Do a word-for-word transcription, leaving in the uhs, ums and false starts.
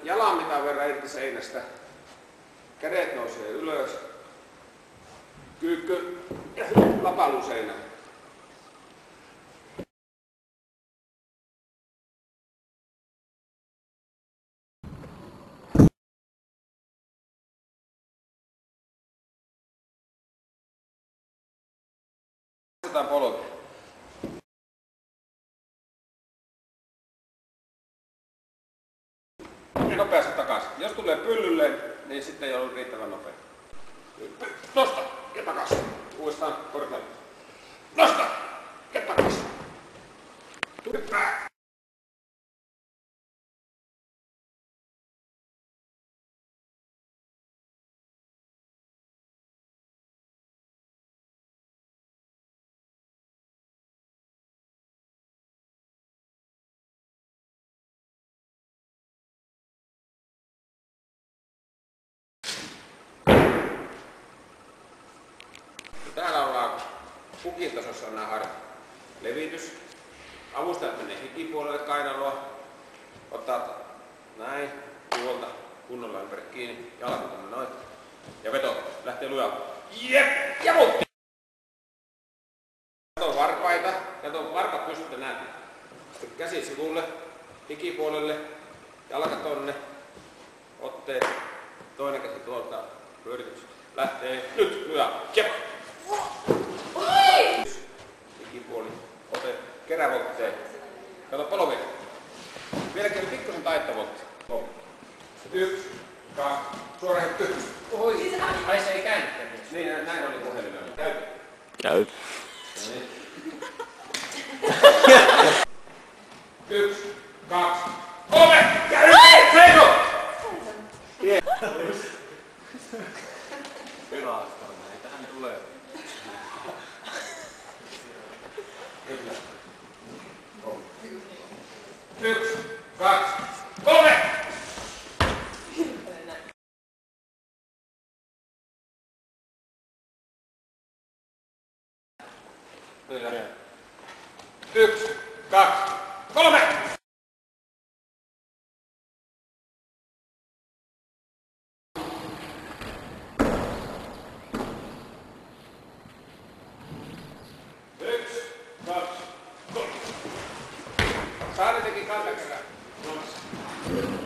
jalan mitan verran irti seinästä. Kädet nousee ylös. Kyykky ja lapalu seinään. Otetaan polvi. Nopeasti takaisin. Jos tulee pyllylle, niin sitten ei ollut riittävän nopea. Nosta ja takaisin. Uudestaan korkealle. Nosta ja takaisin. Hyppää. Täällä ollaan pukin tasossa on nämä harjat. Levitys. Avustajat menee hikipuolelle kainaloa. Ottaa näin tuolta kunnolla ympäri kiinni. Jalat on noin. Ja veto. Lähtee lujaa. Jep! Ja muutti! Kato varpaita. Kato varpat pystytte näin. Sitten käsi sivulle. Hikipuolelle. Jalka tonne. Otteet. Toinen käsi tuolta. Pyöritys. Lähtee. Nyt lujaa. Jep! Hikipuoli. Ote kerävoltteen. Kato polvi. Vieläkin pikkusen taittavoltti. Yksi, kaksi, suora hyppy. Oi. Ai se ei käännyt. Niin, näin oli puhelin. Käy. Käy. Yksi, kaksi, kolme. Käy. Seiso. Pelastaa näitä, hän tulee. Yksi, kaksi, kolme! Yksi, kaksi, kolme! Yksi, kaksi, kolme! Saari teki kantakäärää.